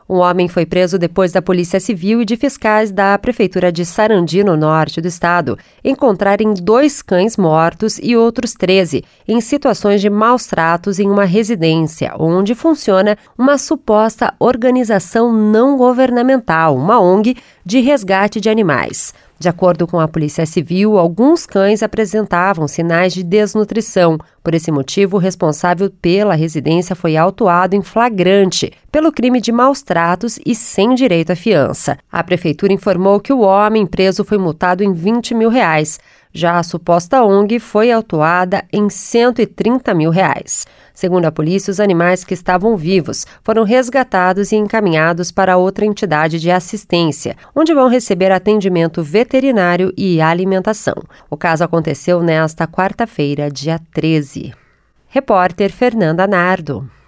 Um homem foi preso depois da Polícia Civil e de fiscais da Prefeitura de Sarandi, no norte do estado, encontrarem 2 cães mortos e outros 13 em situações de maus tratos em uma residência, onde funciona uma suposta organização não governamental, uma ONG de resgate de animais. De acordo com a Polícia Civil, alguns cães apresentavam sinais de desnutrição. Por esse motivo, o responsável pela residência foi autuado em flagrante pelo crime de maus tratos e sem direito à fiança. A prefeitura informou que o homem preso foi multado em R$20 mil. Já a suposta ONG foi autuada em R$130 mil. Segundo a polícia, os animais que estavam vivos foram resgatados e encaminhados para outra entidade de assistência, onde vão receber atendimento veterinário e alimentação. O caso aconteceu nesta quarta-feira, dia 13. Repórter Fernanda Nardo.